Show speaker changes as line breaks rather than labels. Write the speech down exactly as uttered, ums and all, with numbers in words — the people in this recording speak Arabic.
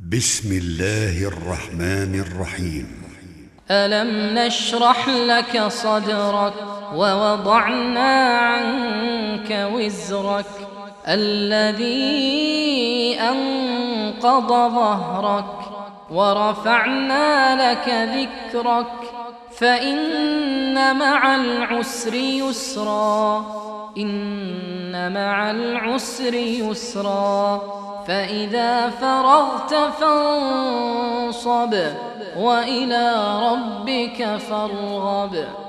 بسم الله الرحمن الرحيم.
ألم نشرح لك صدرك ووضعنا عنك وزرك الذي أنقض ظهرك ورفعنا لك ذكرك فإن مع العسر يسرا إن مع العسر يسرا فإذا فرغت فانصب وإلى ربك فارغب.